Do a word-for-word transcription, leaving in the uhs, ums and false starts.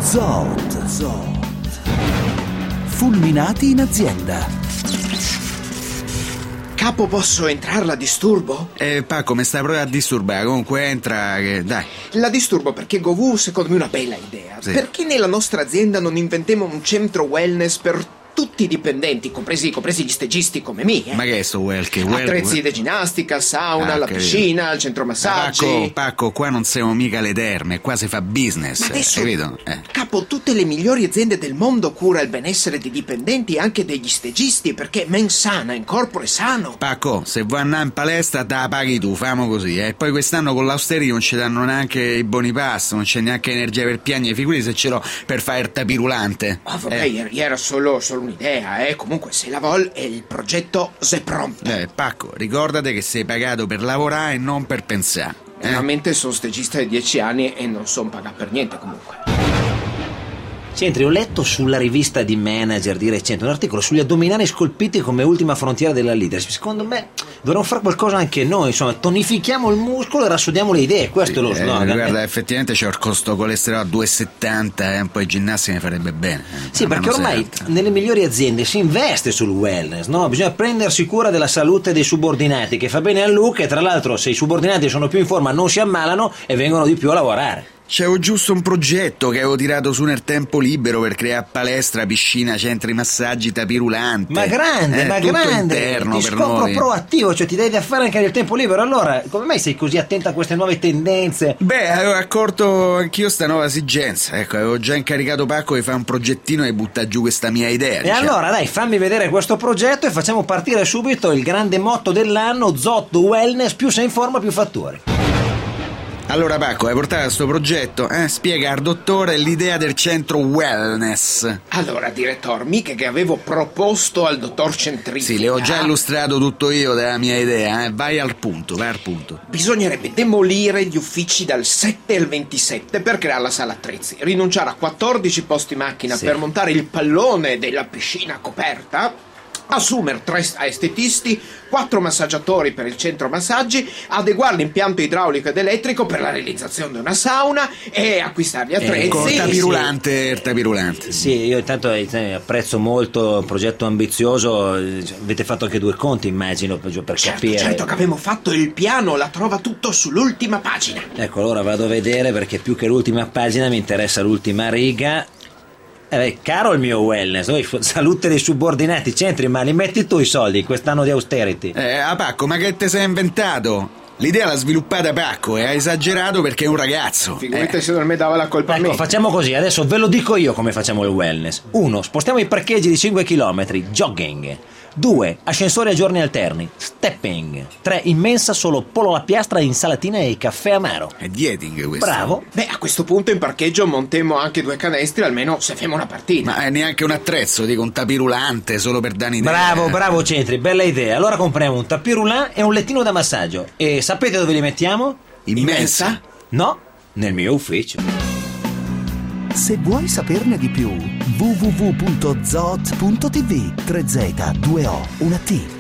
Zot. Zot. Fulminati in azienda. Capo, posso entrare? La disturbo? Eh, Paco, mi sta proprio a disturbare. Comunque entra, che... dai. La disturbo perché Govù, secondo me, è una bella idea. Sì. Perché nella nostra azienda non inventiamo un centro wellness per tutti i dipendenti, compresi, compresi gli stagisti come me? Eh? Ma che è sto well? Che well? Attrezzi di ginnastica, sauna, Ah, la capito. piscina, il centro massaggi. Paco, Paco, qua non siamo mica le terme, qua si fa business. Ma adesso, capito? Eh. Capo, tutte le migliori aziende del mondo cura il benessere dei dipendenti e anche degli stagisti, perché mens sana in corpore sano. Paco, se vuoi andare in palestra te la paghi tu, famo così, eh. Poi quest'anno con l'austerity non ci danno neanche i buoni pasto, non c'è neanche energia per piani, figurati se ce l'ho per fare il tapirulante. Ah, vabbè, eh. era solo, solo un'idea, eh. Comunque, se la vol è il progetto è pronto. Eh, Paco, ricordate che sei pagato per lavorare e non per pensare. Eh? Veramente sono stagista di dieci anni e non sono pagato per niente comunque. Senti, ho letto sulla rivista di Manager di recente un articolo sugli addominali scolpiti come ultima frontiera della leadership. Secondo me dovremmo fare qualcosa anche noi, insomma, tonifichiamo il muscolo e rassodiamo le idee, questo Sì, è lo eh, slogan. guarda, eh. effettivamente c'ho il costo colesterolo a due virgola settanta e eh, un po' di ginnastica mi farebbe bene. eh, Sì, per perché una ormai serata. nelle migliori aziende si investe sul wellness, no? Bisogna prendersi cura della salute dei subordinati, che fa bene al look, e tra l'altro se i subordinati sono più in forma non si ammalano e vengono di più a lavorare. C'avevo giusto un progetto che avevo tirato su nel tempo libero per creare palestra, piscina, centri massaggi, tapirulante. Ma grande, eh, ma tutto grande, interno ti per scopro noi. proattivo, cioè ti dai da fare anche nel tempo libero. Allora, come mai sei così attenta a queste nuove tendenze? Beh, avevo accorto anch'io sta nuova esigenza. Ecco, avevo già incaricato Paco di fare un progettino e butta giù questa mia idea. E diciamo. allora dai, fammi vedere questo progetto e facciamo partire subito il grande motto dell'anno: Zot Wellness, più sei in forma più fattori. Allora Paco, hai portato questo progetto? Eh? Spiega al dottore l'idea del centro wellness. Allora, direttore, mica che avevo proposto al dottor Centrifuga. Sì, le ho già illustrato tutto io della mia idea, eh? Vai al punto, vai al punto. Bisognerebbe demolire gli uffici dal sette al ventisette per creare la sala attrezzi, rinunciare a quattordici posti macchina Sì. per montare il pallone della piscina coperta, assumere tre estetisti, quattro massaggiatori per il centro massaggi, adeguare l'impianto idraulico ed elettrico per la realizzazione di una sauna e acquistare gli attrezzi. Ecco, il sì, tapirulante, il tapirulante. Sì, io intanto eh, apprezzo molto il progetto ambizioso. eh, Avete fatto anche due conti, immagino, per, per Certo, capire. certo che abbiamo fatto il piano, la trova tutto sull'ultima pagina. Ecco, allora vado a vedere, perché più che l'ultima pagina mi interessa l'ultima riga. Eh, beh, caro il mio wellness, noi, salute dei subordinati, centri, ma li metti tu i soldi quest'anno di austerity? Eh, ah, Paco, ma che te sei inventato? L'idea l'ha sviluppata Paco e ha esagerato perché è un ragazzo. Figurate Eh. se non mi dava la colpa a Ecco, me. facciamo così, adesso ve lo dico io come facciamo il wellness. Uno, spostiamo i parcheggi di cinque chilometri, jogging. Due, ascensori a giorni alterni, stepping. Tre, in mensa solo pollo alla piastra, insalatina e caffè amaro. È dieting questo. Bravo. Beh, a questo punto in parcheggio montemmo anche due canestri, almeno se facciamo una partita. Ma è neanche un attrezzo, dico un tapirulante solo per dare un'idea. Bravo, bravo Centri, bella idea. Allora compriamo un tapis roulant e un lettino da massaggio. E sapete dove li mettiamo? In mensa? No, nel mio ufficio. Se vuoi saperne di più, w w w punto zot punto t v. tre Z, due O, una T.